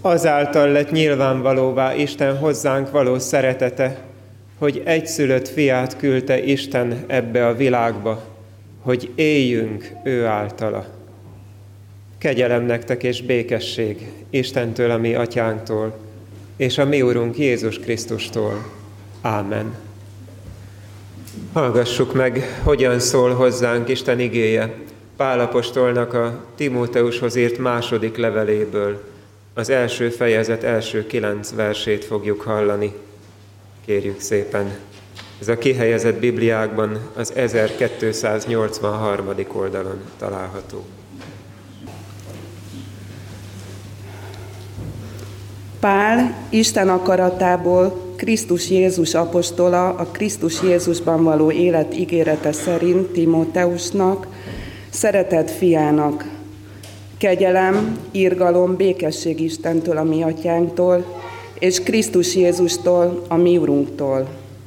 Azáltal lett nyilvánvalóvá Isten hozzánk való szeretete, hogy egyszülött fiát küldte Isten ebbe a világba, hogy éljünk ő általa. Kegyelem nektek és békesség Istentől, a mi atyánktól, és a mi Urunk Jézus Krisztustól. Ámen. Hallgassuk meg, hogyan szól hozzánk Isten igéje Pál apostolnak a Timóteushoz írt második leveléből. Az első fejezet első 9 versét fogjuk hallani. Kérjük szépen. Ez a kihelyezett Bibliákban az 1283. oldalon található. Pál, Isten akaratából, Krisztus Jézus apostola, a Krisztus Jézusban való élet ígérete szerint Timóteusnak, szeretett fiának, kegyelem, irgalom, békesség Istentől, a mi atyánktól, és Krisztus Jézustól, a mi Urunktól.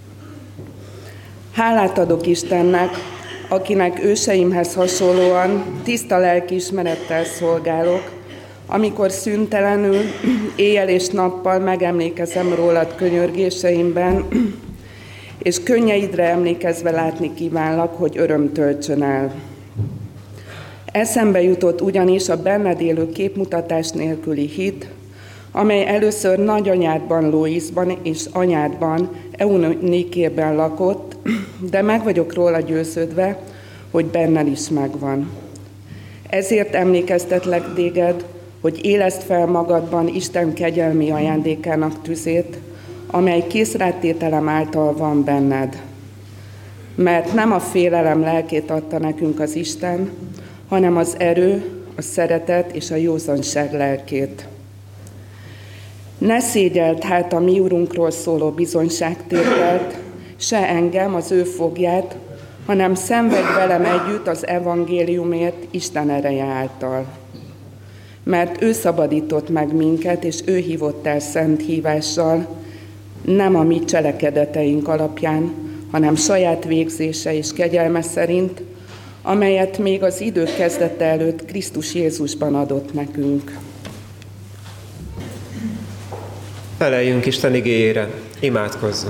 Hálát adok Istennek, akinek őseimhez hasonlóan tiszta lelkiismerettel szolgálok, amikor szüntelenül, éjjel és nappal megemlékezem rólad könyörgéseimben, és könnyeidre emlékezve látni kívánlak, hogy öröm töltsön el. Eszembe jutott ugyanis a benned élő képmutatás nélküli hit, amely először nagyanyádban Loisban és anyádban Eunikében lakott, de meg vagyok róla győződve, hogy benned is megvan. Ezért emlékeztetlek téged, hogy éleszd fel magadban Isten kegyelmi ajándékának tüzét, amely készrátételem által van benned. Mert nem a félelem lelkét adta nekünk az Isten, hanem az erő, a szeretet és a józanság lelkét. Ne szégyeld hát a mi Urunkról szóló bizonyságtételt, se engem, az ő fogját, hanem szenvedj velem együtt az evangéliumért Isten ereje által. Mert ő szabadított meg minket, és ő hívott el szent hívással, nem a mi cselekedeteink alapján, hanem saját végzése és kegyelme szerint, amelyet még az idők kezdete előtt Krisztus Jézusban adott nekünk. Feleljünk Isten igéjére, imádkozzunk.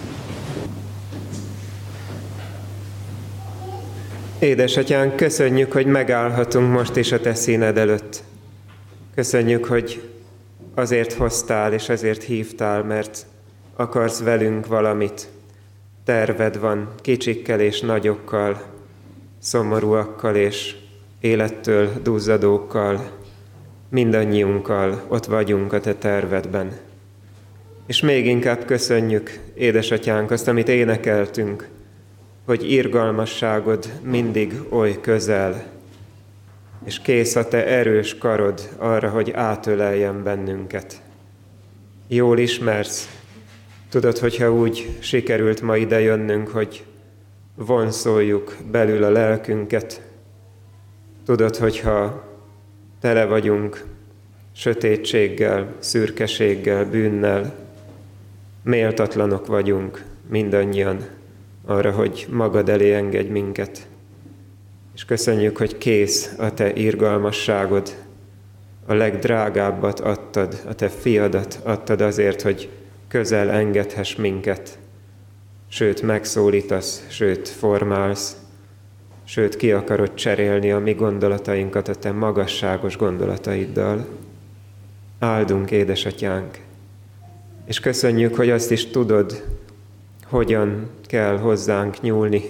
Édesatyánk, köszönjük, hogy megállhatunk most is a te színed előtt. Köszönjük, hogy azért hoztál és azért hívtál, mert akarsz velünk valamit. Terved van kicsikkel és nagyokkal, szomorúakkal és élettől duzzadókkal, mindannyiunkkal ott vagyunk a te tervedben. És még inkább köszönjük, édesatyánk, azt, amit énekeltünk, hogy irgalmasságod mindig oly közel, és kész a te erős karod arra, hogy átöleljen bennünket. Jól ismersz, tudod, hogyha úgy sikerült ma ide jönnünk, hogy vonszoljuk belül a lelkünket. Tudod, hogyha tele vagyunk sötétséggel, szürkeséggel, bűnnel, méltatlanok vagyunk mindannyian arra, hogy magad elé engedj minket. És köszönjük, hogy kész a te irgalmasságod, a legdrágábbat adtad, a te fiadat adtad azért, hogy közel engedhess minket. Sőt, megszólítasz, sőt, formálsz, sőt, ki akarod cserélni a mi gondolatainkat a te magasságos gondolataiddal. Áldunk, édesatyánk! És köszönjük, hogy azt is tudod, hogyan kell hozzánk nyúlni.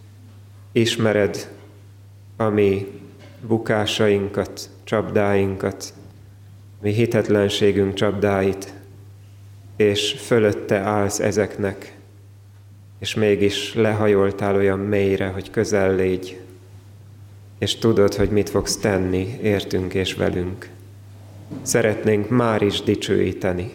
Ismered a mi bukásainkat, csapdáinkat, mi hitetlenségünk csapdáit, és fölötte állsz ezeknek, és mégis lehajoltál olyan mélyre, hogy közel légy, és tudod, hogy mit fogsz tenni értünk és velünk. Szeretnénk már is dicsőíteni,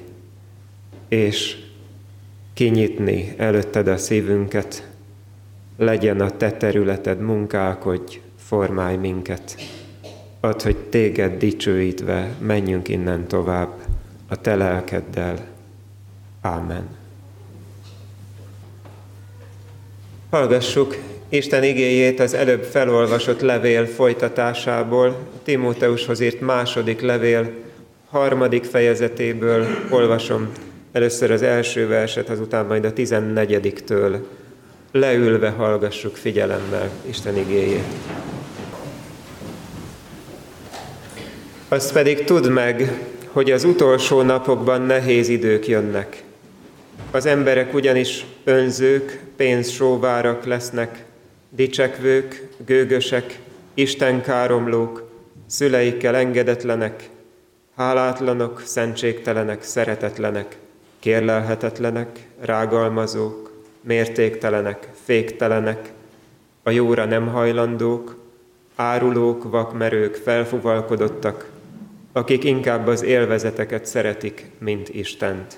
és kinyitni előtted a szívünket, legyen a te területed, munkálkodj, formálj minket. Add, hogy téged dicsőítve menjünk innen tovább a te lelkeddel. Ámen. Hallgassuk Isten igéjét az előbb felolvasott levél folytatásából, Timóteushoz írt második levél 3. fejezetéből olvasom először az első verset, azután majd a 14-től. Leülve hallgassuk figyelemmel Isten igéjét. Azt pedig tudd meg, hogy az utolsó napokban nehéz idők jönnek. Az emberek ugyanis önzők, pénzsóvárak lesznek, dicsekvők, gőgösek, istenkáromlók, szüleikkel engedetlenek, hálátlanok, szentségtelenek, szeretetlenek, kérlelhetetlenek, rágalmazók, mértéktelenek, féktelenek, a jóra nem hajlandók, árulók, vakmerők, felfuvalkodottak, akik inkább az élvezeteket szeretik, mint Istent.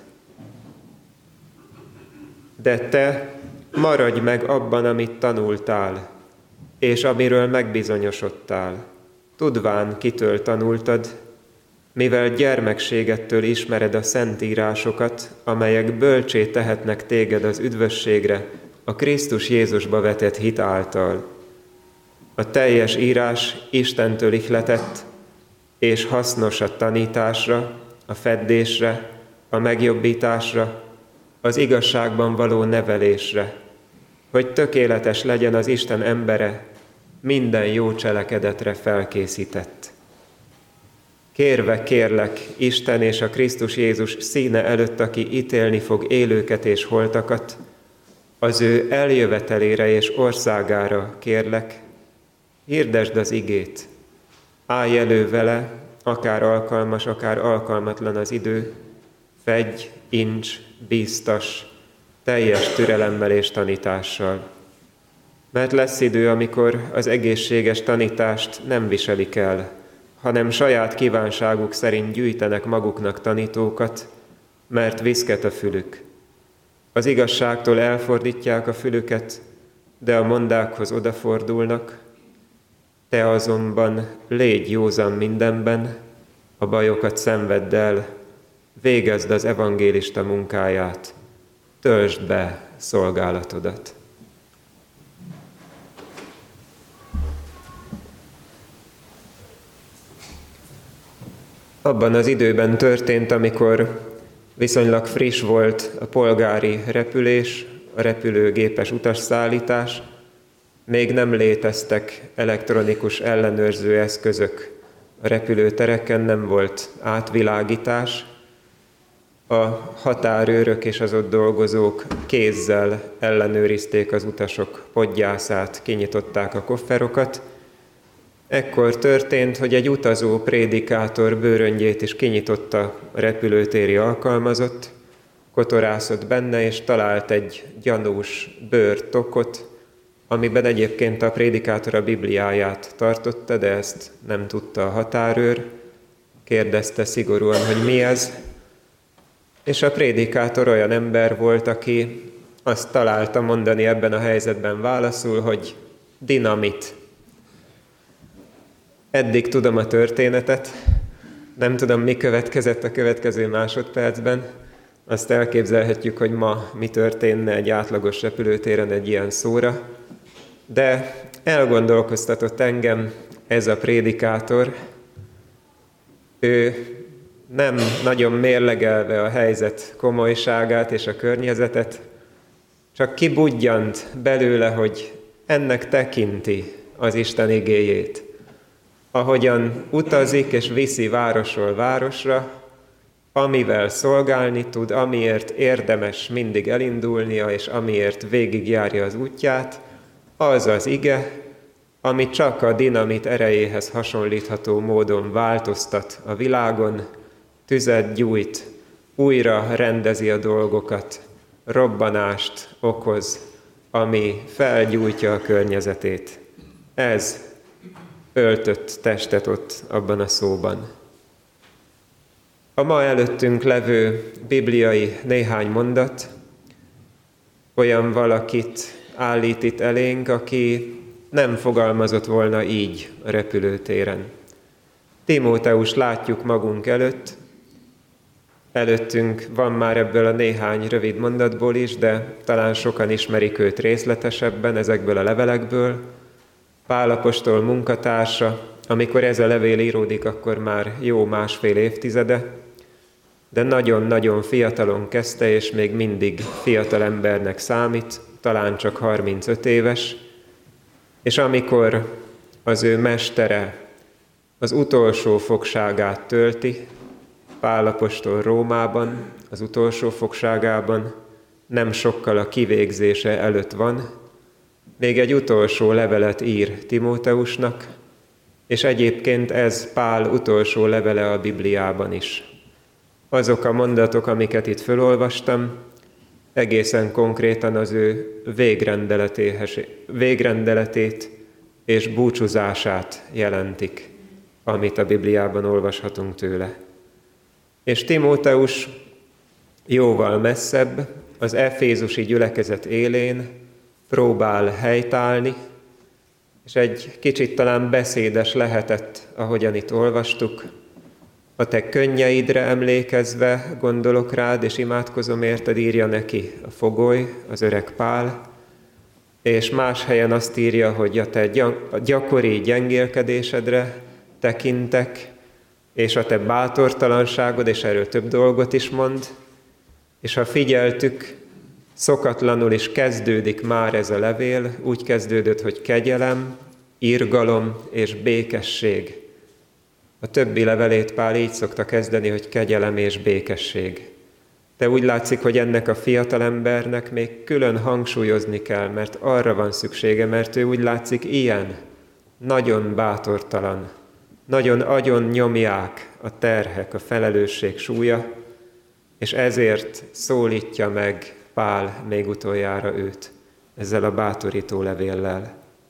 De te maradj meg abban, amit tanultál, és amiről megbizonyosodtál, tudván, kitől tanultad, mivel gyermekségettől ismered a szentírásokat, amelyek bölcsé tehetnek téged az üdvösségre, a Krisztus Jézusba vetett hit által. A teljes írás Istentől ihletett, és hasznos a tanításra, a feddésre, a megjobbításra, az igazságban való nevelésre, hogy tökéletes legyen az Isten embere, minden jó cselekedetre felkészített. Kérve kérlek Isten és a Krisztus Jézus színe előtt, aki ítélni fog élőket és holtakat, az ő eljövetelére és országára kérlek, hirdesd az igét, állj elő vele, akár alkalmas, akár alkalmatlan az idő, fedj, ints, bíztas, teljes türelemmel és tanítással. Mert lesz idő, amikor az egészséges tanítást nem viselik el, hanem saját kívánságuk szerint gyűjtenek maguknak tanítókat, mert viszket a fülük. Az igazságtól elfordítják a fülüket, de a mondákhoz odafordulnak. Te azonban légy józan mindenben, a bajokat szenvedd el, végezd az evangélista munkáját, töltsd be szolgálatodat. Abban az időben történt, amikor viszonylag friss volt a polgári repülés, a repülőgépes utasszállítás, még nem léteztek elektronikus ellenőrző eszközök, a repülőtereken nem volt átvilágítás, a határőrök és az ott dolgozók kézzel ellenőrizték az utasok podgyászát, kinyitották a kofferokat. Ekkor történt, hogy egy utazó prédikátor bőröngyét is kinyitotta a repülőtéri alkalmazott, kotorászott benne, és talált egy gyanús bőrtokot, amiben egyébként a prédikátor a Bibliáját tartotta, de ezt nem tudta a határőr. Kérdezte szigorúan, hogy mi ez, és a prédikátor olyan ember volt, aki azt találta mondani ebben a helyzetben válaszul, hogy dinamit. Eddig tudom a történetet, nem tudom, mi következett a következő másodpercben. Azt elképzelhetjük, hogy ma mi történne egy átlagos repülőtéren egy ilyen szóra, de elgondolkoztatott engem ez a prédikátor. Ő nem nagyon mérlegelve a helyzet komolyságát és a környezetet, csak kibudjant belőle, hogy ennek tekinti az Isten igéjét. Ahogyan utazik és viszi városról városra, amivel szolgálni tud, amiért érdemes mindig elindulnia, és amiért végigjárja az útját, az az ige, ami csak a dinamit erejéhez hasonlítható módon változtat a világon, tüzet gyújt, újra rendezi a dolgokat, robbanást okoz, ami felgyújtja a környezetét. Ez öltött testet ott abban a szóban. A ma előttünk levő bibliai néhány mondat olyan valakit állít itt elénk, aki nem fogalmazott volna így a repülőtéren. Timóteus látjuk magunk előtt, előttünk van már ebből a néhány rövid mondatból is, de talán sokan ismerik őt részletesebben ezekből a levelekből. Pál apostol munkatársa, amikor ez a levél íródik, akkor már jó másfél évtizede, de nagyon-nagyon fiatalon kezdte, és még mindig fiatal embernek számít, talán csak 35 éves, és amikor az ő mestere az utolsó fogságát tölti, Pál apostol Rómában, az utolsó fogságában, nem sokkal a kivégzése előtt van, még egy utolsó levelet ír Timóteusnak, és egyébként ez Pál utolsó levele a Bibliában is. Azok a mondatok, amiket itt felolvastam, egészen konkrétan az ő végrendeletét és búcsúzását jelentik, amit a Bibliában olvashatunk tőle. És Timóteus jóval messzebb, az efézusi gyülekezet élén próbál helytállni, és egy kicsit talán beszédes lehetett, ahogyan itt olvastuk. A te könnyeidre emlékezve gondolok rád, és imádkozom érted, írja neki a fogoly, az öreg Pál, és más helyen azt írja, hogy a te gyakori gyengélkedésedre tekintek, és a te bátortalanságod, és erről több dolgot is mond, és ha figyeltük, szokatlanul is kezdődik már ez a levél, úgy kezdődött, hogy kegyelem, irgalom és békesség. A többi levelét Pál így szokta kezdeni, hogy kegyelem és békesség. De úgy látszik, hogy ennek a fiatalembernek még külön hangsúlyozni kell, mert arra van szüksége, mert ő úgy látszik ilyen, nagyon bátortalan, nagyon agyon nyomják a terhek, a felelősség súlya, és ezért szólítja meg Pál még utoljára őt ezzel a bátorító levéllel.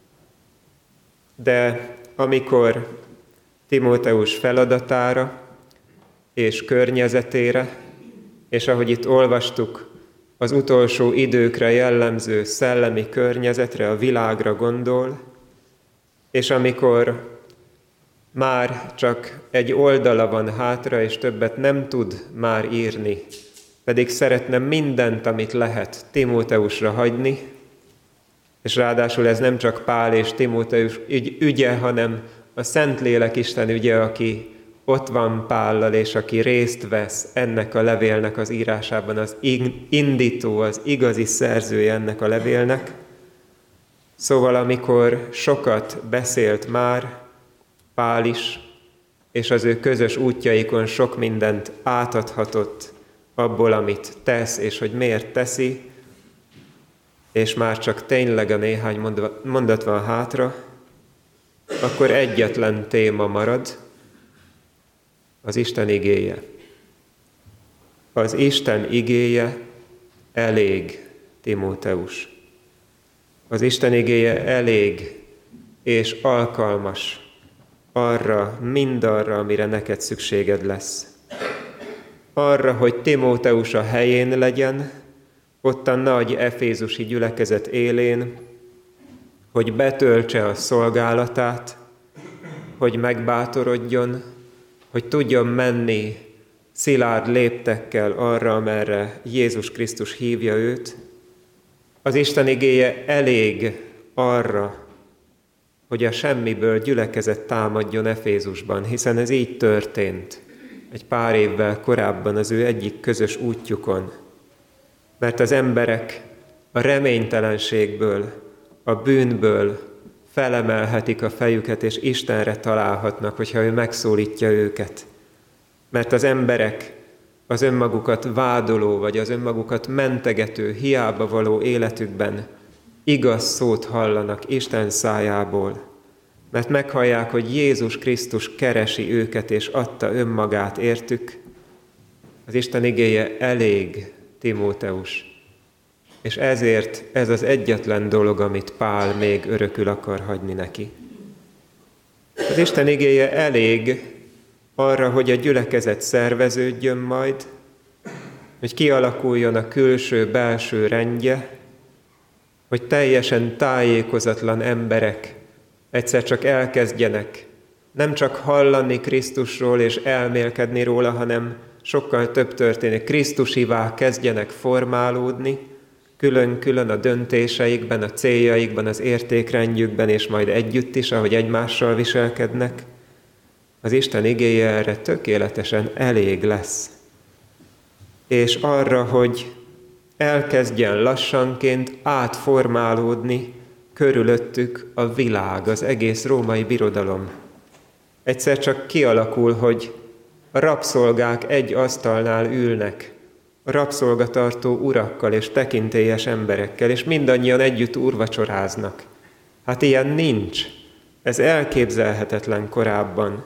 De amikor Timóteus feladatára és környezetére, és ahogy itt olvastuk, az utolsó időkre jellemző szellemi környezetre, a világra gondol, és amikor már csak egy oldala van hátra, és többet nem tud már írni, pedig szeretne mindent, amit lehet Timóteusra hagyni, és ráadásul ez nem csak Pál és Timóteus ügye, hanem a Szentlélek Isten ügye, aki ott van Pállal, és aki részt vesz ennek a levélnek az írásában, az indító, az igazi szerzője ennek a levélnek. Szóval amikor sokat beszélt már Pál is, és az ő közös útjaikon sok mindent átadhatott abból, amit tesz, és hogy miért teszi, és már csak tényleg a néhány mondat van hátra, akkor egyetlen téma marad, az Isten igéje. Az Isten igéje elég, Timóteus. Az Isten igéje elég és alkalmas arra, mindarra, amire neked szükséged lesz. Arra, hogy Timóteus a helyén legyen, ott a nagy efézusi gyülekezet élén, hogy betöltse a szolgálatát, hogy megbátorodjon, hogy tudjon menni szilárd léptekkel arra, amerre Jézus Krisztus hívja őt. Az Isten igéje elég arra, hogy a semmiből gyülekezet támadjon Efézusban, hiszen ez így történt egy pár évvel korábban az ő egyik közös útjukon. Mert az emberek a reménytelenségből, a bűnből felemelhetik a fejüket, és Istenre találhatnak, hogyha ő megszólítja őket. Mert az emberek az önmagukat vádoló, vagy az önmagukat mentegető, hiába való életükben igaz szót hallanak Isten szájából, mert meghallják, hogy Jézus Krisztus keresi őket, és adta önmagát értük. Az Isten igéje elég, Timóteus. És ezért ez az egyetlen dolog, amit Pál még örökül akar hagyni neki. Az Isten igéje elég arra, hogy a gyülekezet szerveződjön majd, hogy kialakuljon a külső-belső rendje, hogy teljesen tájékozatlan emberek egyszer csak elkezdjenek nem csak hallani Krisztusról és elmélkedni róla, hanem sokkal több történik. Krisztusivá kezdjenek formálódni, külön-külön a döntéseikben, a céljaikban, az értékrendjükben, és majd együtt is, ahogy egymással viselkednek, az Isten igéje erre tökéletesen elég lesz. És arra, hogy elkezdjen lassanként átformálódni körülöttük a világ, az egész római birodalom. Egyszer csak kialakul, hogy a rabszolgák egy asztalnál ülnek, a rabszolgatartó urakkal és tekintélyes emberekkel, és mindannyian együtt úrvacsoráznak. Hát ilyen nincs. Ez elképzelhetetlen korábban.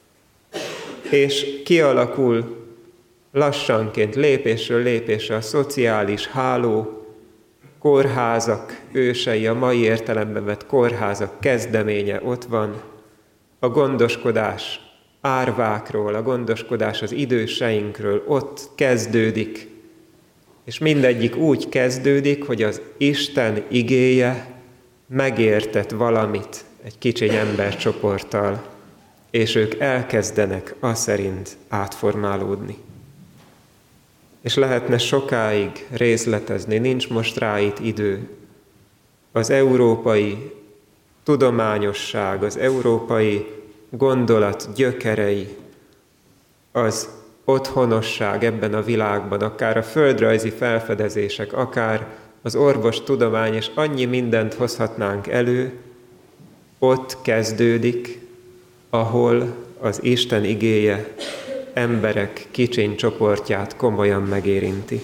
És kialakul lassanként, lépésről lépésre a szociális háló, kórházak ősei, a mai értelemben vett kórházak kezdeménye ott van, a gondoskodás árvákról, a gondoskodás az időseinkről ott kezdődik, és mindegyik úgy kezdődik, hogy az Isten igéje megértett valamit egy kicsiny embercsoporttal, és ők elkezdenek aszerint átformálódni. És lehetne sokáig részletezni, nincs most rá itt idő. Az európai tudományosság, az európai gondolat gyökerei, az otthonosság ebben a világban, akár a földrajzi felfedezések, akár az orvostudomány, és annyi mindent hozhatnánk elő, ott kezdődik, ahol az Isten igéje emberek kicsiny csoportját komolyan megérinti.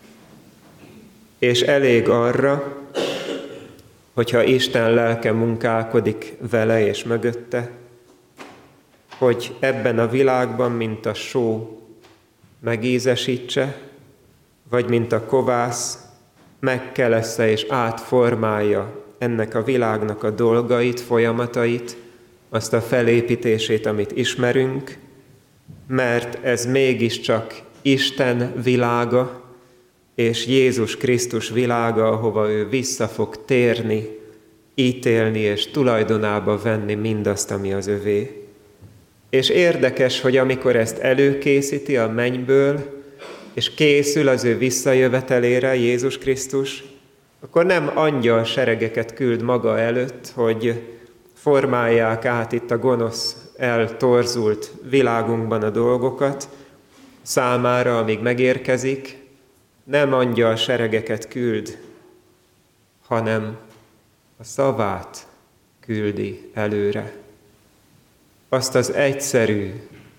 És elég arra, hogyha Isten lelke munkálkodik vele és mögötte, hogy ebben a világban, mint a só, megízesítse, vagy mint a kovász, megkelessze és átformálja ennek a világnak a dolgait, folyamatait, azt a felépítését, amit ismerünk, mert ez mégiscsak Isten világa, és Jézus Krisztus világa, ahova ő vissza fog térni, ítélni és tulajdonába venni mindazt, ami az övé. És érdekes, hogy amikor ezt előkészíti a mennyből, és készül az ő visszajövetelére Jézus Krisztus, akkor nem angyal seregeket küld maga előtt, hogy formálják át itt a gonosz, eltorzult világunkban a dolgokat számára, amíg megérkezik, nem angyal seregeket küld, hanem a szavát küldi előre. Azt az egyszerű,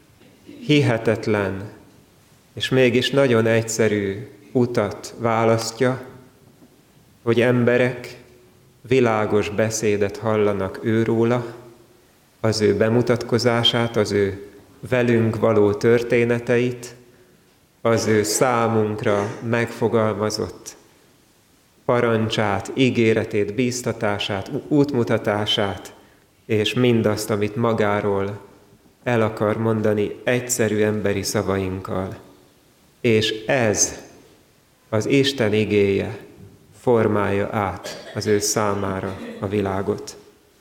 hihetetlen, és mégis nagyon egyszerű utat választja, hogy emberek világos beszédet hallanak őróla, az ő bemutatkozását, az ő velünk való történeteit, az ő számunkra megfogalmazott parancsát, ígéretét, bíztatását, útmutatását, és mindazt, amit magáról el akar mondani egyszerű emberi szavainkkal. És ez az Isten igéje formálja át az ő számára a világot.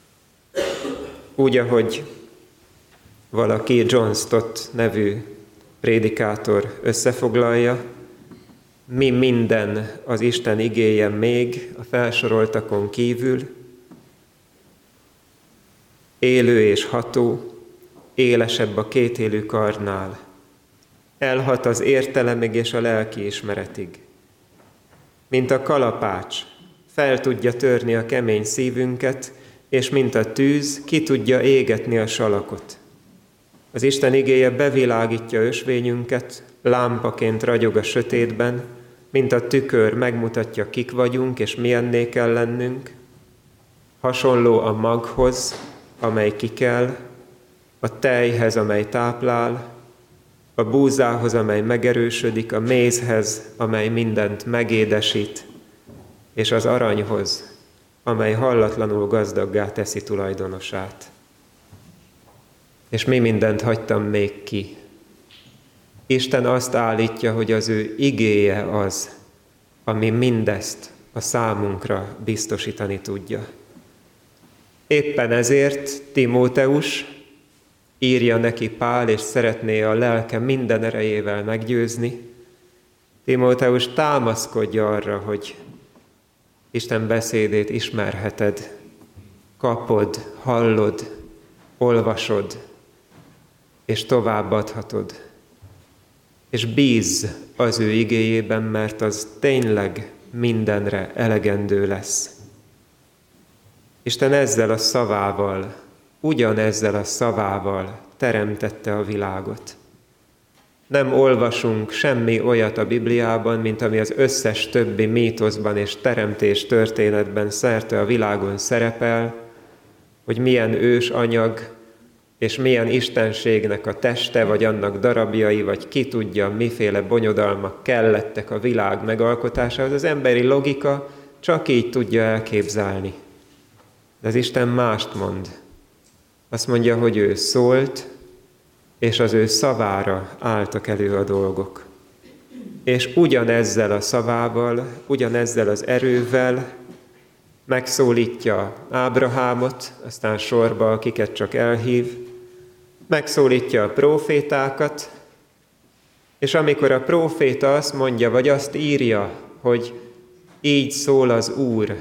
Úgy, ahogy valaki John Stott nevű prédikátor összefoglalja, mi minden az Isten igéje még a felsoroltakon kívül, élő és ható, élesebb a kétélű karnál, elhat az értelemig és a lelki ismeretig. Mint a kalapács, fel tudja törni a kemény szívünket, és mint a tűz, ki tudja égetni a salakot. Az Isten igéje bevilágítja ösvényünket, lámpaként ragyog a sötétben, mint a tükör megmutatja, kik vagyunk, és milyenné kell lennünk. Hasonló a maghoz, amely kikel, a tejhez, amely táplál, a búzához, amely megerősödik, a mézhez, amely mindent megédesít, és az aranyhoz, amely hallatlanul gazdaggá teszi tulajdonosát. És mi mindent hagytam még ki. Isten azt állítja, hogy az ő igéje az, ami mindezt a számunkra biztosítani tudja. Éppen ezért Timóteus írja neki Pál, és szeretné a lelke minden erejével meggyőzni. Timóteus támaszkodja arra, hogy Isten beszédét ismerheted, kapod, hallod, olvasod, és továbbadhatod. És bízz az ő igéjében, mert az tényleg mindenre elegendő lesz. Isten ezzel a szavával, ugyanezzel a szavával teremtette a világot. Nem olvasunk semmi olyat a Bibliában, mint ami az összes többi mítoszban és teremtés történetben szerte a világon szerepel, hogy milyen ősanyag és milyen istenségnek a teste, vagy annak darabjai, vagy ki tudja, miféle bonyodalmak kellettek a világ megalkotásához. Az emberi logika csak így tudja elképzelni. De az Isten mást mond. Azt mondja, hogy ő szólt, és az ő szavára álltak elő a dolgok. És ugyanezzel a szavával, ugyanezzel az erővel megszólítja Ábrahámot, aztán sorba, akiket csak elhív, megszólítja a prófétákat, és amikor a próféta azt mondja, vagy azt írja, hogy így szól az Úr,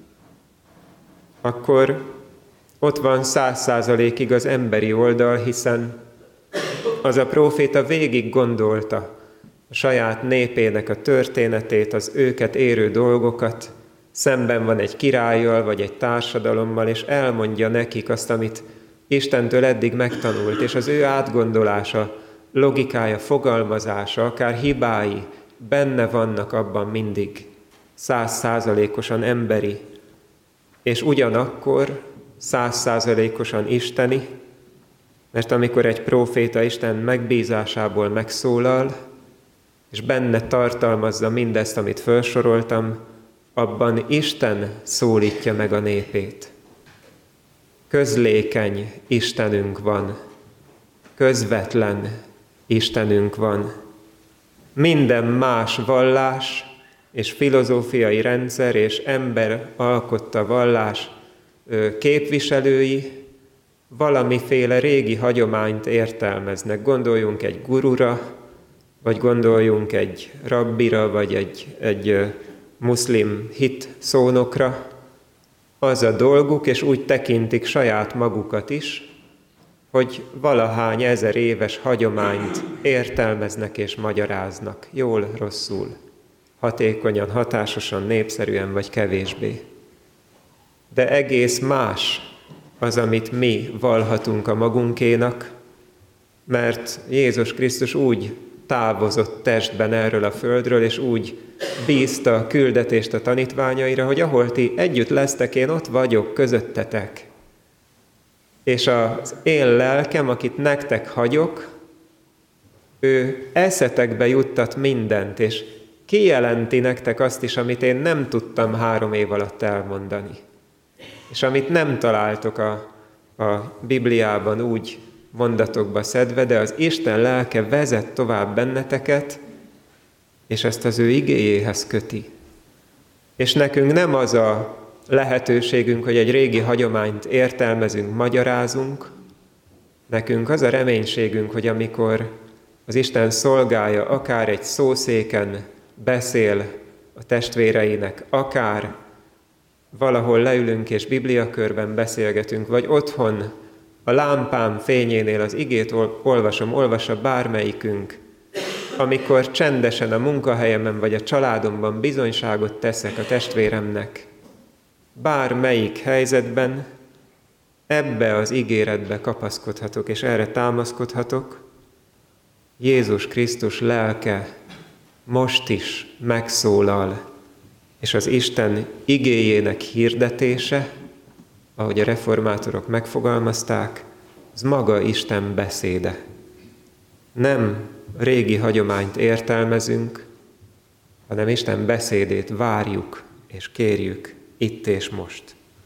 akkor ott van 100%-ig az emberi oldal, hiszen az a próféta végig gondolta a saját népének a történetét, az őket érő dolgokat, szemben van egy királlyal, vagy egy társadalommal, és elmondja nekik azt, amit Istentől eddig megtanult, és az ő átgondolása, logikája, fogalmazása, akár hibái benne vannak abban mindig, 100%-osan emberi, és ugyanakkor 100%-osan isteni, mert amikor egy próféta Isten megbízásából megszólal, és benne tartalmazza mindezt, amit felsoroltam, abban Isten szólítja meg a népét. Közlékeny Istenünk van, közvetlen Istenünk van. Minden más vallás és filozófiai rendszer és ember alkotta vallás képviselői valamiféle régi hagyományt értelmeznek. Gondoljunk egy gurura, vagy gondoljunk egy rabbira, vagy egy muszlim hit szónokra. Az a dolguk, és úgy tekintik saját magukat is, hogy valahány ezer éves hagyományt értelmeznek és magyaráznak, jól, rosszul, hatékonyan, hatásosan, népszerűen vagy kevésbé. De egész más az, amit mi vallhatunk a magunkénak, mert Jézus Krisztus úgy távozott testben erről a földről, és úgy bízta a küldetést a tanítványaira, hogy ahol ti együtt lesztek, én ott vagyok közöttetek. És az én lelkem, akit nektek hagyok, ő eszetekbe juttat mindent, és kijelenti nektek azt is, amit én nem tudtam 3 év alatt elmondani. És amit nem találtok a Bibliában úgy mondatokba szedve, de az Isten lelke vezet tovább benneteket, és ezt az ő igéjéhez köti. És nekünk nem az a lehetőségünk, hogy egy régi hagyományt értelmezünk, magyarázunk, nekünk az a reménységünk, hogy amikor az Isten szolgája akár egy szószéken beszél a testvéreinek, akár valahol leülünk és bibliakörben beszélgetünk, vagy otthon a lámpám fényénél az igét olvassa bármelyikünk, amikor csendesen a munkahelyemen vagy a családomban bizonyságot teszek a testvéremnek, bármelyik helyzetben ebbe az ígéretbe kapaszkodhatok, és erre támaszkodhatok. Jézus Krisztus lelke most is megszólal, és az Isten igéjének hirdetése, ahogy a reformátorok megfogalmazták, az maga Isten beszéde. Nem régi hagyományt értelmezünk, hanem Isten beszédét várjuk és kérjük itt és most.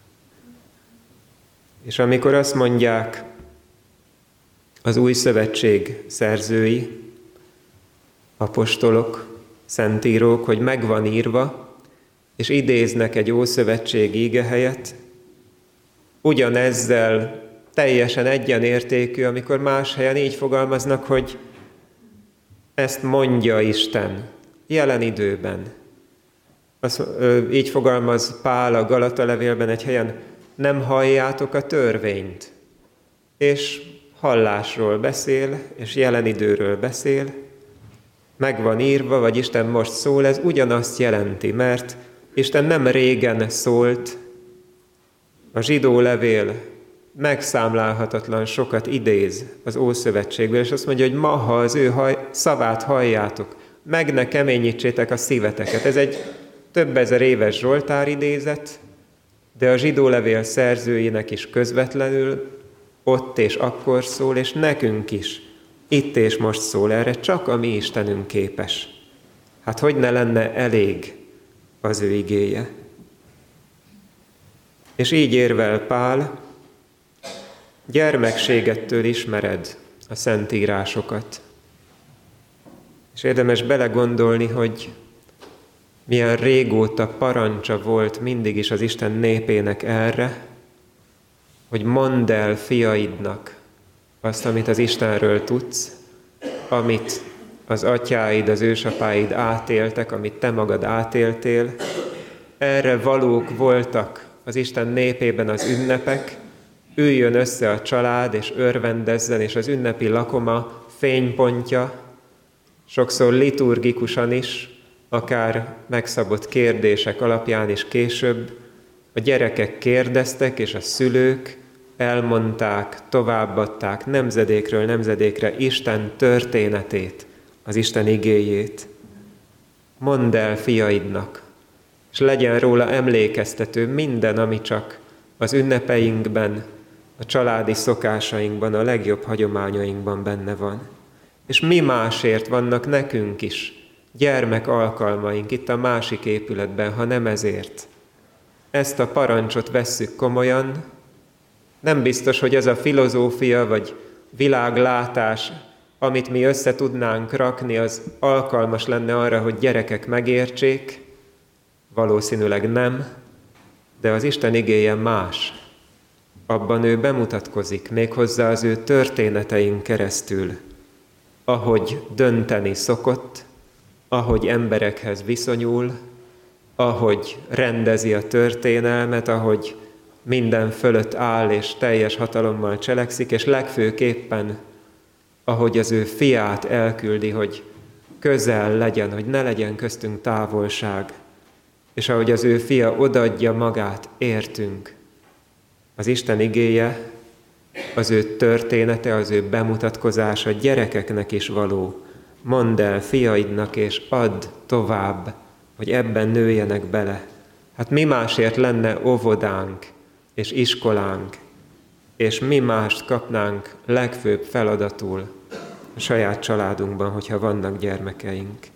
És amikor azt mondják az új szövetség szerzői, apostolok, szentírók, hogy megvan írva, és idéznek egy ószövetségi igehelyet, ugyanezzel teljesen egyenértékű, amikor más helyen így fogalmaznak, hogy ezt mondja Isten jelen időben. Így fogalmaz Pál a Galata levélben egy helyen, nem halljátok a törvényt. És hallásról beszél, és jelen időről beszél, meg van írva, vagy Isten most szól, ez ugyanazt jelenti, mert Isten nem régen szólt, a zsidó levél megszámlálhatatlan sokat idéz az Ószövetségből, és azt mondja, hogy ma, ha az ő szavát halljátok, meg ne keményítsétek a szíveteket. Ez egy több ezer éves Zsoltár idézet, de a zsidó levél szerzőinek is közvetlenül ott és akkor szól, és nekünk is itt és most szól erre, csak a mi Istenünk képes. Hát hogy ne lenne elég az ő igéje? És így érvel Pál, gyermekségettől ismered a szentírásokat. És érdemes belegondolni, hogy milyen régóta parancsa volt mindig is az Isten népének erre, hogy mondd el fiaidnak azt, amit az Istenről tudsz, amit az atyáid, az ősapáid átéltek, amit te magad átéltél. Erre valók voltak az Isten népében az ünnepek, üljön össze a család, és örvendezzen, és az ünnepi lakoma fénypontja, sokszor liturgikusan is, akár megszabott kérdések alapján is később, a gyerekek kérdeztek, és a szülők elmondták, továbbadták nemzedékről nemzedékre Isten történetét, az Isten igéjét. Mondd el fiaidnak, és legyen róla emlékeztető minden, ami csak az ünnepeinkben, a családi szokásainkban, a legjobb hagyományainkban benne van. És mi másért vannak nekünk is gyermek alkalmaink itt a másik épületben, ha nem ezért. Ezt a parancsot vesszük komolyan. Nem biztos, hogy ez a filozófia vagy világlátás, amit mi össze tudnánk rakni, az alkalmas lenne arra, hogy gyerekek megértsék. Valószínűleg nem, de az Isten igéje más. Abban ő bemutatkozik, méghozzá az ő történetein keresztül, ahogy dönteni szokott, ahogy emberekhez viszonyul, ahogy rendezi a történelmet, ahogy minden fölött áll és teljes hatalommal cselekszik, és legfőképpen, ahogy az ő fiát elküldi, hogy közel legyen, hogy ne legyen köztünk távolság, és ahogy az ő fia odaadja magát, értünk. Az Isten igéje, az ő története, az ő bemutatkozása gyerekeknek is való. Mondd el fiaidnak, és add tovább, hogy ebben nőjenek bele. Hát mi másért lenne óvodánk és iskolánk, és mi mást kapnánk legfőbb feladatul a saját családunkban, hogyha vannak gyermekeink.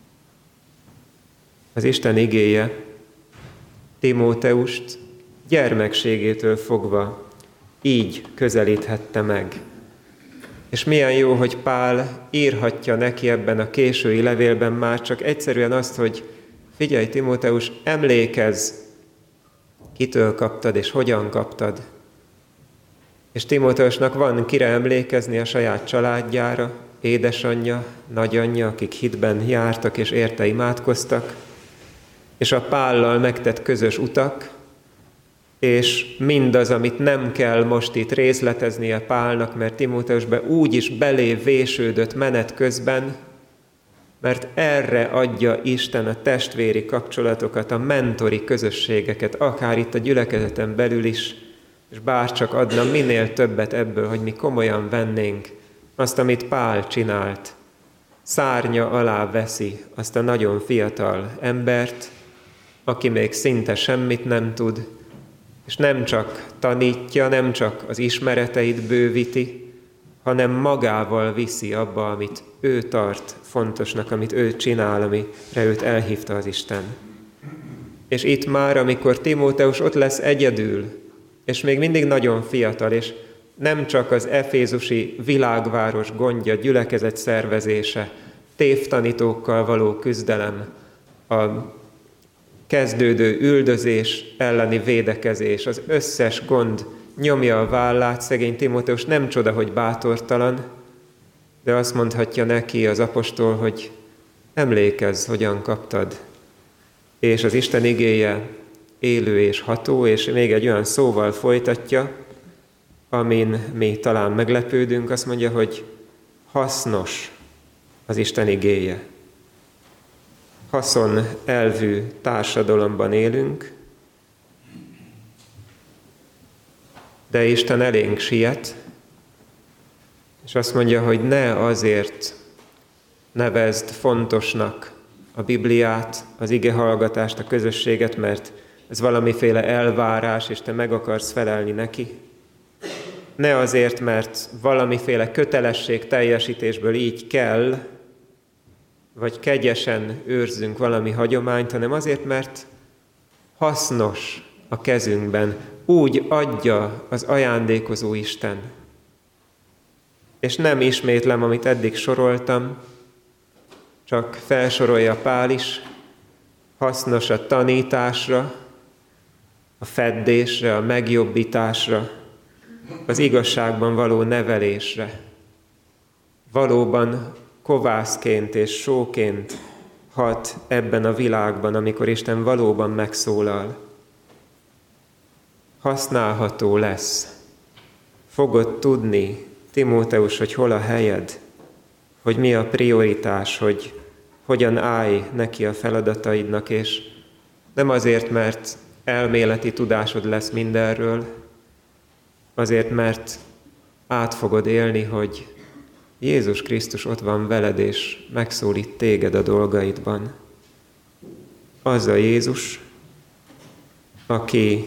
Az Isten igéje Timóteust gyermekségétől fogva így közelíthette meg. És milyen jó, hogy Pál írhatja neki ebben a késői levélben már csak egyszerűen azt, hogy figyelj Timóteus, emlékezz, kitől kaptad és hogyan kaptad. És Timóteusnak van kire emlékezni a saját családjára, édesanyja, nagyanyja, akik hitben jártak és érte imádkoztak, és a Pállal megtett közös utak, és mindaz, amit nem kell most itt részleteznie Pálnak, mert Timóteusbe úgy is belé vésődött menet közben, mert erre adja Isten a testvéri kapcsolatokat, a mentori közösségeket, akár itt a gyülekezeten belül is, és bárcsak adna minél többet ebből, hogy mi komolyan vennénk azt, amit Pál csinált. Szárnya alá veszi azt a nagyon fiatal embert, aki még szinte semmit nem tud, és nem csak tanítja, nem csak az ismereteit bővíti, hanem magával viszi abba, amit ő tart fontosnak, amit ő csinál, amire őt elhívta az Isten. És itt már, amikor Timóteus ott lesz egyedül, és még mindig nagyon fiatal, és nem csak az efézusi világváros gondja, gyülekezet szervezése, tévtanítókkal való küzdelem, a kezdődő üldözés elleni védekezés, az összes gond nyomja a vállát, szegény Timóteus nem csoda, hogy bátortalan, de azt mondhatja neki az apostol, hogy emlékezz, hogyan kaptad. És az Isten igéje élő és ható, és még egy olyan szóval folytatja, amin mi talán meglepődünk, azt mondja, hogy hasznos az Isten igéje. Haszon elvű társadalomban élünk, de Isten elénk siet, és azt mondja, hogy ne azért nevezd fontosnak a Bibliát, az igehallgatást, a közösséget, mert ez valamiféle elvárás, és te meg akarsz felelni neki. Ne azért, mert valamiféle kötelesség teljesítésből így kell, vagy kegyesen őrzünk valami hagyományt, hanem azért, mert hasznos a kezünkben. Úgy adja az ajándékozó Isten. És nem ismétlem, amit eddig soroltam, csak felsorolja Pál is, hasznos a tanításra, a feddésre, a megjobbításra, az igazságban való nevelésre. Valóban kovászként és sóként hat ebben a világban, amikor Isten valóban megszólal. Használható lesz. Fogod tudni, Timóteus, hogy hol a helyed, hogy mi a prioritás, hogy hogyan állj neki a feladataidnak, és nem azért, mert elméleti tudásod lesz mindenről, azért, mert át fogod élni, hogy Jézus Krisztus ott van veled, és megszólít téged a dolgaidban. Az a Jézus, aki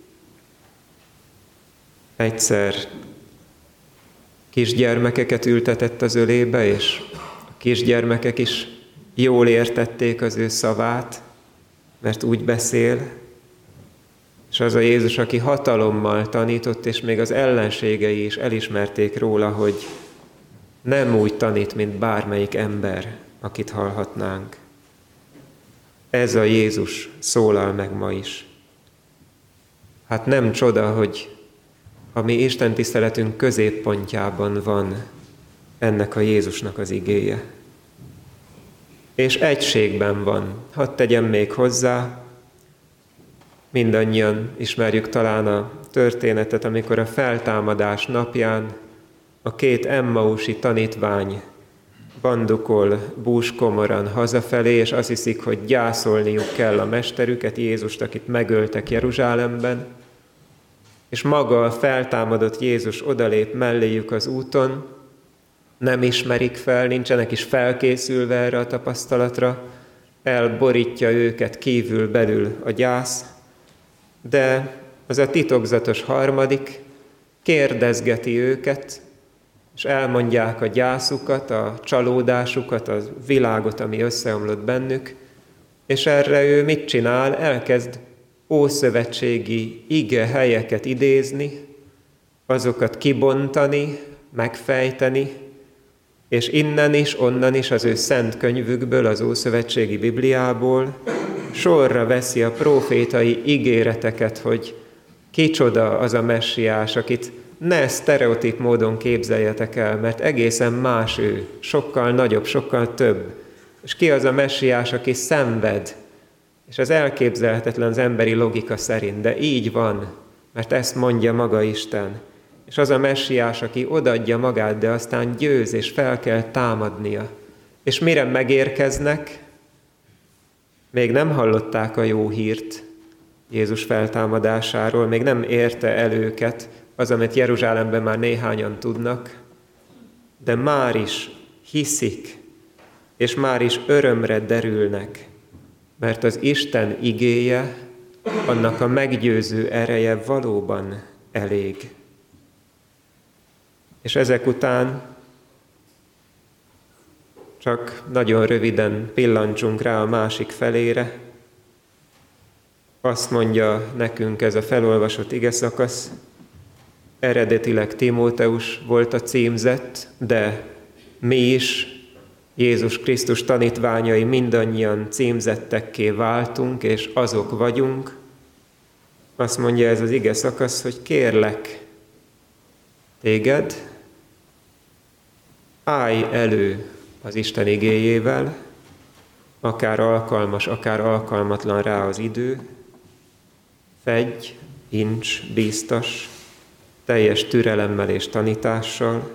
egyszer kisgyermekeket ültetett az ölébe, és a kisgyermekek is jól értették az ő szavát, mert úgy beszél, és az a Jézus, aki hatalommal tanított, és még az ellenségei is elismerték róla, hogy nem úgy tanít, mint bármelyik ember, akit hallhatnánk. Ez a Jézus szólal meg ma is. Hát nem csoda, hogy a mi Isten tiszteletünk középpontjában van ennek a Jézusnak az igéje. És egységben van. Hadd tegyem még hozzá, mindannyian ismerjük talán a történetet, amikor a feltámadás napján a két emmausi tanítvány bandukol búskomoran hazafelé, és azt hiszik, hogy gyászolniuk kell a mesterüket, Jézust, akit megöltek Jeruzsálemben, és maga a feltámadott Jézus odalép melléjük az úton, nem ismerik fel, nincsenek is felkészülve erre a tapasztalatra, elborítja őket kívül-belül a gyász, de az a titokzatos harmadik kérdezgeti őket, és elmondják a gyászukat, a csalódásukat, a világot, ami összeomlott bennük, és erre ő mit csinál? Elkezd ószövetségi ige helyeket idézni, azokat kibontani, megfejteni, és innen is, onnan is az ő szent könyvükből, az ószövetségi Bibliából sorra veszi a prófétai ígéreteket, hogy kicsoda az a messiás, akit ne sztereotíp módon képzeljetek el, mert egészen más ő, sokkal nagyobb, sokkal több. És ki az a messiás, aki szenved, és az elképzelhetetlen az emberi logika szerint, de így van, mert ezt mondja maga Isten. És az a messiás, aki odaadja magát, de aztán győz, és fel kell támadnia. És mire megérkeznek, még nem hallották a jó hírt Jézus feltámadásáról, még nem érte el őket az, amit Jeruzsálemben már néhányan tudnak, de már is hiszik, és már is örömre derülnek, mert az Isten igéje, annak a meggyőző ereje valóban elég. És ezek után csak nagyon röviden pillancsunk rá a másik felére. Azt mondja nekünk ez a felolvasott igeszakasz, eredetileg Timóteus volt a címzett, de mi is, Jézus Krisztus tanítványai mindannyian címzettekké váltunk, és azok vagyunk. Azt mondja ez az igeszakasz, hogy kérlek téged, állj elő az Isten igéjével, akár alkalmas, akár alkalmatlan rá az idő, fegy, incs, bíztas, teljes türelemmel és tanítással.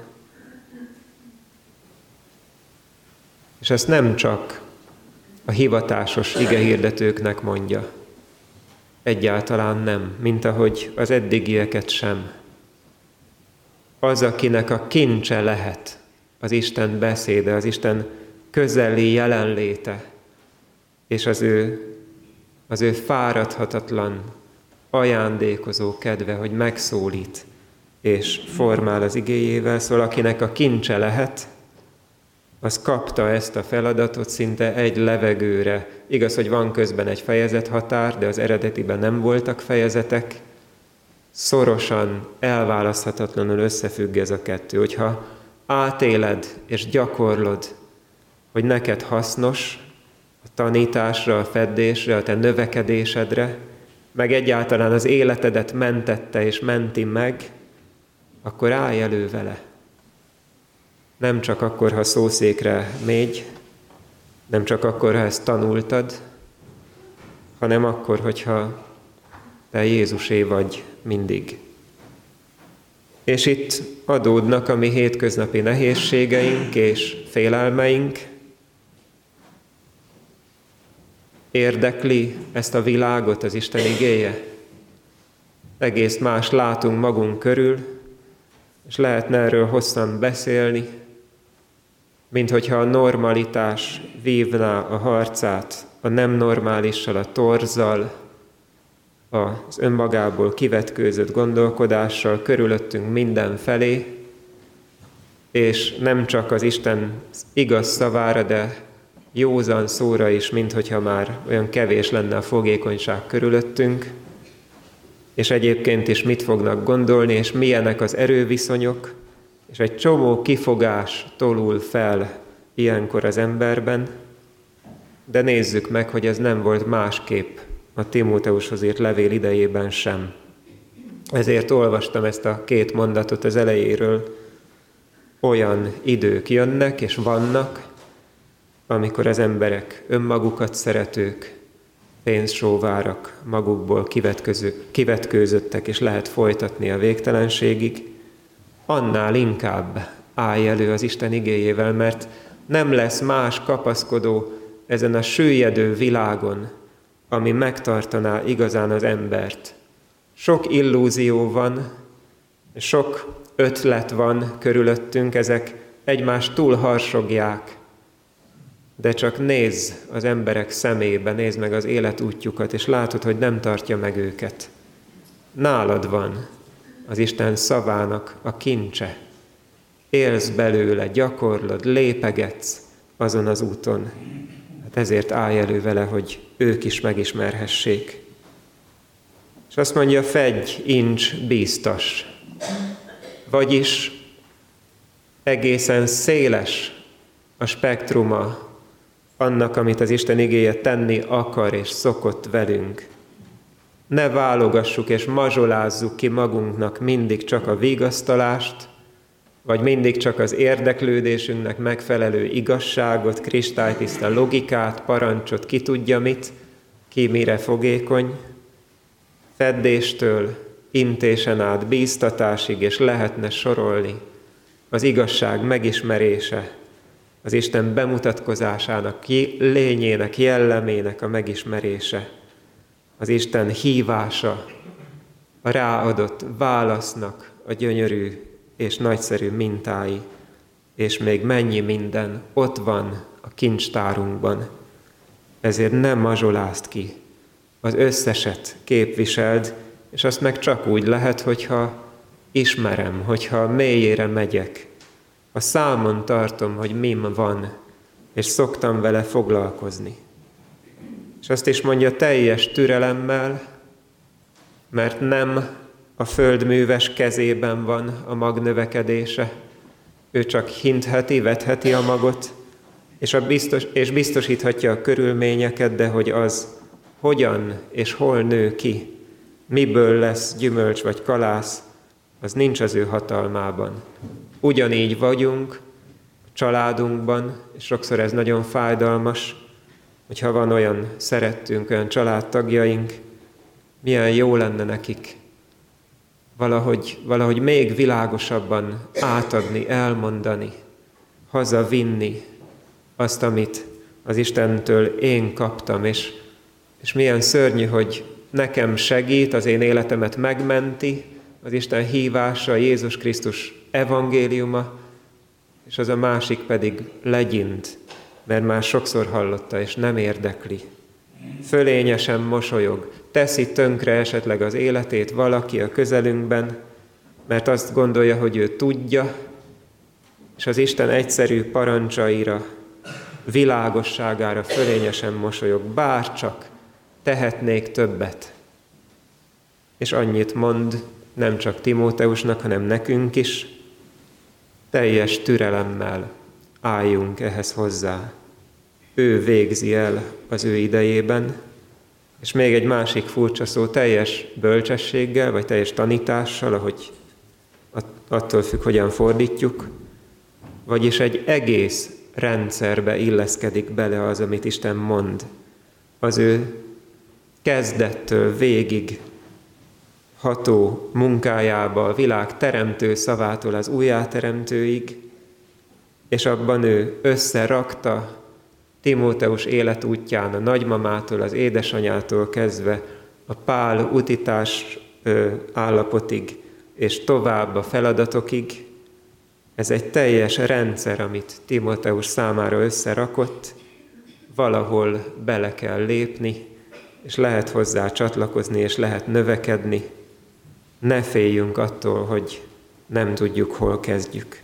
És ezt nem csak a hivatásos igehirdetőknek mondja, egyáltalán nem, mint ahogy az eddigieket sem. Az, akinek a kincse lehet az Isten beszéde, az Isten közeli jelenléte, és az ő fáradhatatlan, ajándékozó kedve, hogy megszólít és formál az igéjével, szóval akinek a kincse lehet, az kapta ezt a feladatot szinte egy levegőre. Igaz, hogy van közben egy fejezethatár, de az eredetiben nem voltak fejezetek. Szorosan, elválaszthatatlanul összefügg ez a kettő. Hogyha átéled és gyakorlod, hogy neked hasznos a tanításra, a feddésre, a te növekedésedre, meg egyáltalán az életedet mentette és menti meg, akkor állj elő vele. Nem csak akkor, ha szószékre mégy, nem csak akkor, ha ezt tanultad, hanem akkor, hogyha te Jézusé vagy mindig. És itt adódnak a mi hétköznapi nehézségeink és félelmeink. Érdekli ezt a világot az Isten igéje? Egész más látunk magunk körül, és lehetne erről hosszan beszélni, mint hogyha a normalitás vívná a harcát a nem normálissal, a torzzal, az önmagából kivetkőzött gondolkodással körülöttünk mindenfelé, és nem csak az Isten igaz szavára, de józan szóra is, mint hogyha már olyan kevés lenne a fogékonyság körülöttünk, és egyébként is mit fognak gondolni, és milyenek az erőviszonyok, és egy csomó kifogás tolul fel ilyenkor az emberben, de nézzük meg, hogy ez nem volt másképp a Timóteushoz írt levél idejében sem. Ezért olvastam ezt a 2 mondatot az elejéről. Olyan idők jönnek és vannak, amikor az emberek önmagukat szeretők, pénzsóvárak, magukból kivetkőzöttek, és lehet folytatni a végtelenségig, annál inkább állj elő az Isten igéjével, mert nem lesz más kapaszkodó ezen a süllyedő világon, ami megtartaná igazán az embert. Sok illúzió van, sok ötlet van körülöttünk, ezek egymást túlharsogják, de csak nézz az emberek szemébe, nézd meg az életútjukat, és látod, hogy nem tartja meg őket. Nálad van az Isten szavának a kincse. Élsz belőle, gyakorlod, lépegetsz azon az úton. Hát ezért állj elő vele, hogy ők is megismerhessék. És azt mondja, fegy, incs, bíztas. Vagyis egészen széles a spektruma annak, amit az Isten igéje tenni akar és szokott velünk. Ne válogassuk és mazsolázzuk ki magunknak mindig csak a vigasztalást, vagy mindig csak az érdeklődésünknek megfelelő igazságot, kristálytiszta logikát, parancsot, ki tudja mit, ki mire fogékony. Feddéstől, intésen át, bíztatásig, és lehetne sorolni az igazság megismerése, az Isten bemutatkozásának, lényének, jellemének a megismerése, az Isten hívása, a ráadott válasznak a gyönyörű és nagyszerű mintái, és még mennyi minden ott van a kincstárunkban. Ezért nem mazsolázd ki, az összeset képviseld, és azt meg csak úgy lehet, hogyha ismerem, hogyha mélyére megyek, a számon tartom, hogy mim van, és szoktam vele foglalkozni. És azt is mondja teljes türelemmel, mert nem a földműves kezében van a mag növekedése. Ő csak hintheti, vetheti a magot, és biztosíthatja a körülményeket, de hogy az hogyan és hol nő ki, miből lesz gyümölcs vagy kalász, az nincs az ő hatalmában. Ugyanígy vagyunk a családunkban, és sokszor ez nagyon fájdalmas, hogyha van olyan szerettünk, olyan családtagjaink, milyen jó lenne nekik valahogy még világosabban átadni, elmondani, hazavinni azt, amit az Istentől én kaptam, és milyen szörnyű, hogy nekem segít, az én életemet megmenti, az Isten hívása, Jézus Krisztus evangéliuma, és az a másik pedig legyint, mert már sokszor hallotta, és nem érdekli. Fölényesen mosolyog, teszi tönkre esetleg az életét valaki a közelünkben, mert azt gondolja, hogy ő tudja, és az Isten egyszerű parancsaira, világosságára fölényesen mosolyog, bárcsak tehetnék többet. És annyit mond, nem csak Timóteusnak, hanem nekünk is, teljes türelemmel álljunk ehhez hozzá. Ő végzi el az ő idejében, és még egy másik furcsa szó, teljes bölcsességgel, vagy teljes tanítással, ahogy attól függ, hogyan fordítjuk, vagyis egy egész rendszerbe illeszkedik bele az, amit Isten mond. Az ő kezdettől végig ható munkájába, a világ teremtő szavától az újjáteremtőig, és abban ő összerakta Timóteus életútján a nagymamától, az édesanyától kezdve a pál utitás állapotig, és tovább a feladatokig. Ez egy teljes rendszer, amit Timóteus számára összerakott, valahol bele kell lépni, és lehet hozzá csatlakozni, és lehet növekedni. Ne féljünk attól, hogy nem tudjuk, hol kezdjük.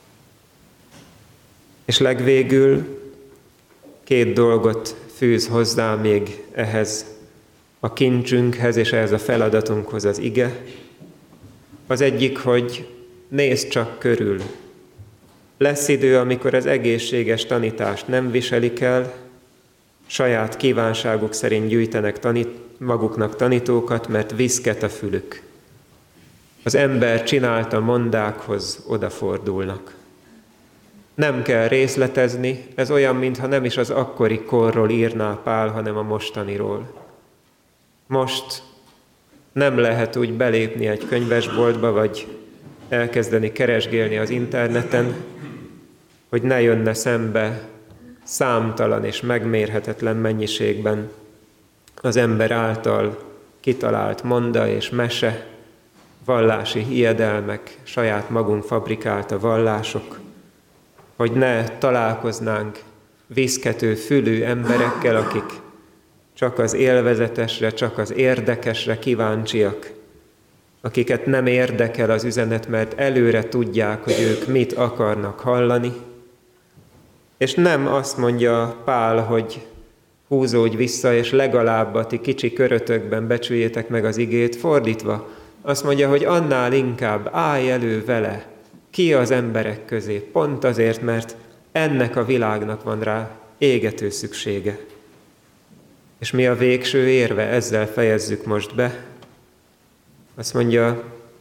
És legvégül 2 dolgot fűz hozzá még ehhez a kincsünkhez, és ehhez a feladatunkhoz az ige. Az egyik, hogy nézd csak körül. Lesz idő, amikor az egészséges tanítást nem viselik el, saját kívánságuk szerint gyűjtenek maguknak tanítókat, mert viszket a fülük. Az ember csinálta mondákhoz odafordulnak. Nem kell részletezni, ez olyan, mintha nem is az akkori korról írná Pál, hanem a mostaniról. Most nem lehet úgy belépni egy könyvesboltba, vagy elkezdeni keresgélni az interneten, hogy ne jönne szembe számtalan és megmérhetetlen mennyiségben az ember által kitalált monda és mese, vallási hiedelmek, saját magunk fabrikálta vallások, hogy ne találkoznánk viszkető fülű emberekkel, akik csak az élvezetesre, csak az érdekesre kíváncsiak, akiket nem érdekel az üzenet, mert előre tudják, hogy ők mit akarnak hallani. És nem azt mondja Pál, hogy húzódj vissza, és legalább a ti kicsi körötökben becsüljétek meg az igét, fordítva. Azt mondja, hogy annál inkább állj elő vele, ki az emberek közé, pont azért, mert ennek a világnak van rá égető szüksége. És mi a végső érve? Ezzel fejezzük most be. Azt mondja,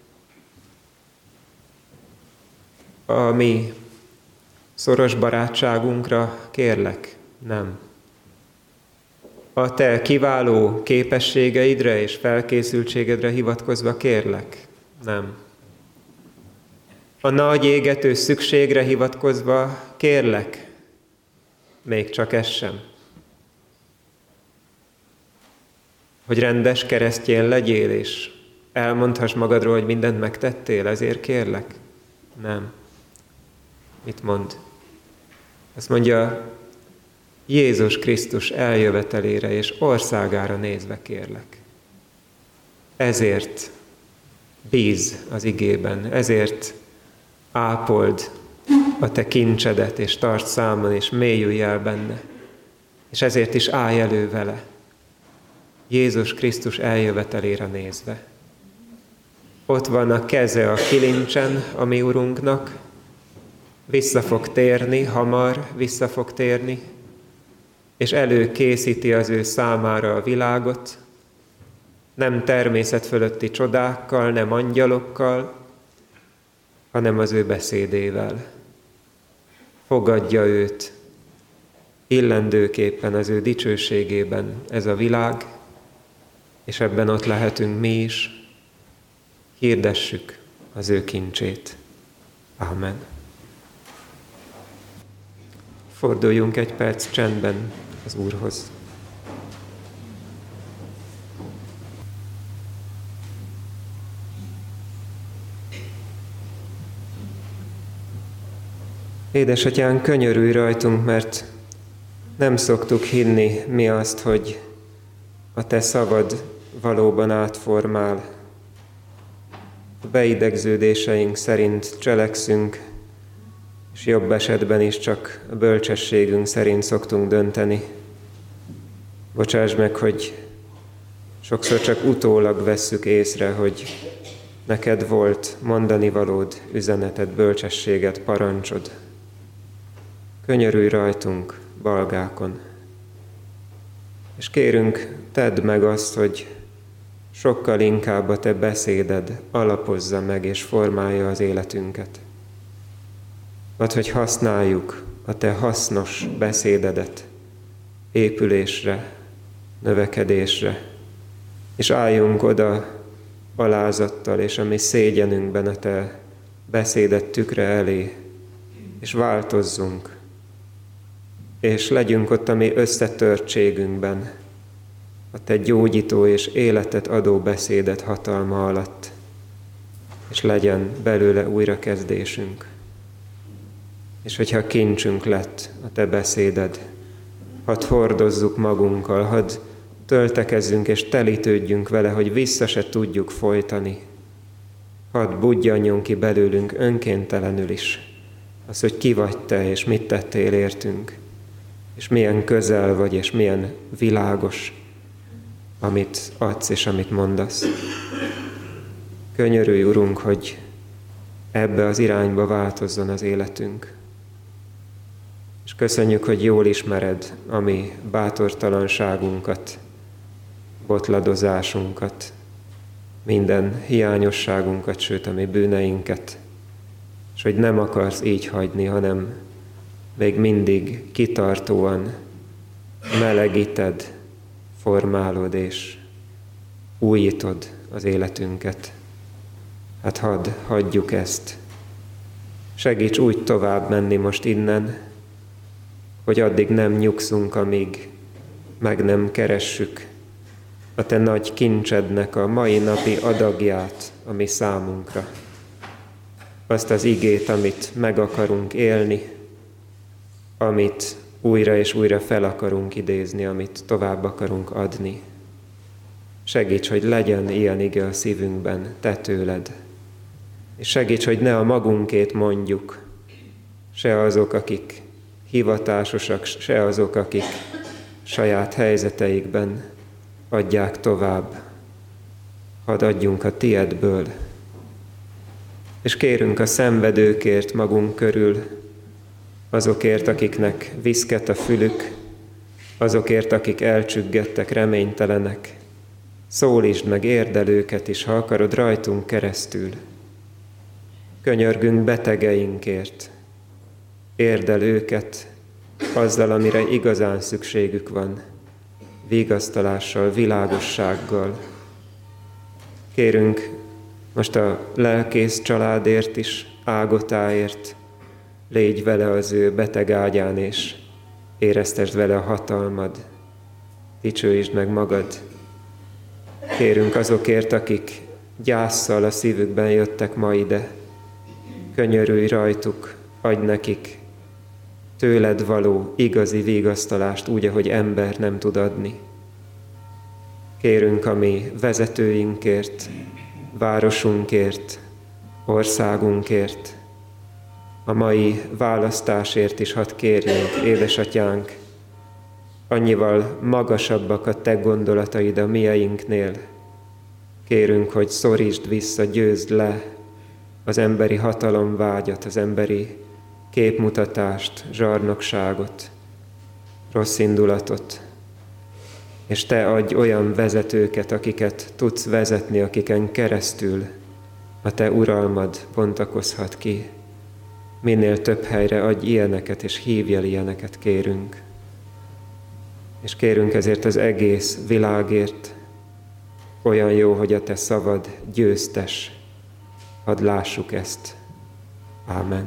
a mi szoros barátságunkra kérlek, nem. A te kiváló képességeidre és felkészültségedre hivatkozva kérlek, nem. A nagy égető szükségre hivatkozva kérlek, még csak ez sem. Hogy rendes keresztjén legyél, és elmondhass magadról, hogy mindent megtettél, ezért kérlek? Nem. Mit mond? Azt mondja, Jézus Krisztus eljövetelére és országára nézve kérlek. Ezért bíz az igében, ezért ápold a te kincsedet, és tarts számon, és mélyülj el benne. És ezért is állj elő vele. Jézus Krisztus eljövetelére nézve. Ott van a keze a kilincsen a mi Urunknak, vissza fog térni, hamar vissza fog térni, és előkészíti az ő számára a világot, nem természet fölötti csodákkal, nem angyalokkal, hanem az ő beszédével. Fogadja őt, illendőképpen az ő dicsőségében ez a világ, és ebben ott lehetünk mi is, hirdessük az ő kincsét. Amen. Forduljunk egy perc csendben az Úrhoz. Édesatyánk, könyörülj rajtunk, mert nem szoktuk hinni mi azt, hogy a Te szavad valóban átformál. A beidegződéseink szerint cselekszünk, és jobb esetben is csak a bölcsességünk szerint szoktunk dönteni. Bocsáss meg, hogy sokszor csak utólag vesszük észre, hogy neked volt mondani valód, üzeneted, bölcsességet, parancsod. Könyörülj rajtunk, balgákon. És kérünk, tedd meg azt, hogy sokkal inkább a Te beszéded alapozza meg és formálja az életünket. Add, hogy használjuk a Te hasznos beszédedet épülésre, növekedésre, és álljunk oda alázattal és a mi szégyenünkben a Te beszédet tükre elé, és változzunk, és legyünk ott a mi összetörtségünkben, a Te gyógyító és életet adó beszédet hatalma alatt, és legyen belőle újrakezdésünk. És hogyha kincsünk lett a Te beszéded, hadd hordozzuk magunkkal, hadd töltekezzünk és telítődjünk vele, hogy vissza se tudjuk folytani. Hadd budjanjon ki belőlünk önkéntelenül is az, hogy ki vagy Te, és mit tettél értünk, és milyen közel vagy, és milyen világos, amit adsz és amit mondasz. Könyörülj, Urunk, hogy ebbe az irányba változzon az életünk. És köszönjük, hogy jól ismered a mi bátortalanságunkat, botladozásunkat, minden hiányosságunkat, sőt a mi bűneinket, és hogy nem akarsz így hagyni, hanem még mindig kitartóan melegíted, formálod és újítod az életünket. Hát hagyjuk ezt. Segíts úgy tovább menni most innen, hogy addig nem nyugszunk, amíg meg nem keressük a Te nagy kincsednek a mai napi adagját a mi számunkra. Azt az igét, amit meg akarunk élni, amit újra és újra fel akarunk idézni, amit tovább akarunk adni. Segíts, hogy legyen ilyen ige a szívünkben, Te tőled. És segíts, hogy ne a magunkét mondjuk, se azok, akik hivatásosak, se azok, akik saját helyzeteikben adják tovább. Hadd adjunk a Tiedből. És kérünk a szenvedőkért magunk körül, azokért, akiknek viszket a fülük, azokért, akik elcsüggettek, reménytelenek. Szólítsd meg, érd őket is, ha akarod, rajtunk keresztül. Könyörgünk betegeinkért. Érd el őket azzal, amire igazán szükségük van, vigasztalással, világossággal. Kérünk most a lelkész családért is, Ágotáért, légy vele az ő beteg ágyán, és éreztesd vele a hatalmad, dicsőítsd meg magad. Kérünk azokért, akik gyásszal a szívükben jöttek ma ide, könyörülj rajtuk, adj nekik tőled való igazi vigasztalást úgy, ahogy ember nem tud adni. Kérünk a mi vezetőinkért, városunkért, országunkért, a mai választásért is hadd kérjünk, édesatyánk, annyival magasabbak a Te gondolataid a mieinknél. Kérünk, hogy szorítsd vissza, győzd le az emberi hatalomvágyat, az emberi képmutatást, zsarnokságot, rossz indulatot, és Te adj olyan vezetőket, akiket tudsz vezetni, akiken keresztül a Te uralmad bontakozhat ki. Minél több helyre adj ilyeneket, és hívj el ilyeneket, kérünk. és kérünk ezért az egész világért. Olyan jó, hogy a Te szavad győztes. Hadd lássuk ezt. Ámen.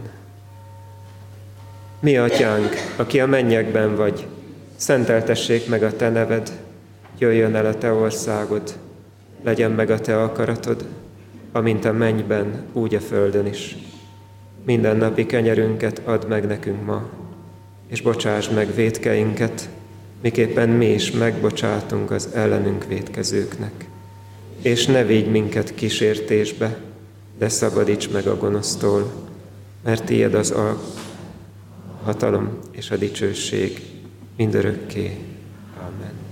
Mi Atyánk, aki a mennyekben vagy, szenteltessék meg a Te neved, jöjjön el a Te országod, legyen meg a Te akaratod, amint a mennyben, úgy a földön is. Mindennapi kenyerünket add meg nekünk ma, és bocsásd meg vétkeinket, miképpen mi is megbocsátunk az ellenünk vétkezőknek. És ne vigy minket kísértésbe, de szabadíts meg a gonosztól, mert tiéd az a hatalom és a dicsőség mindörökké. Amen.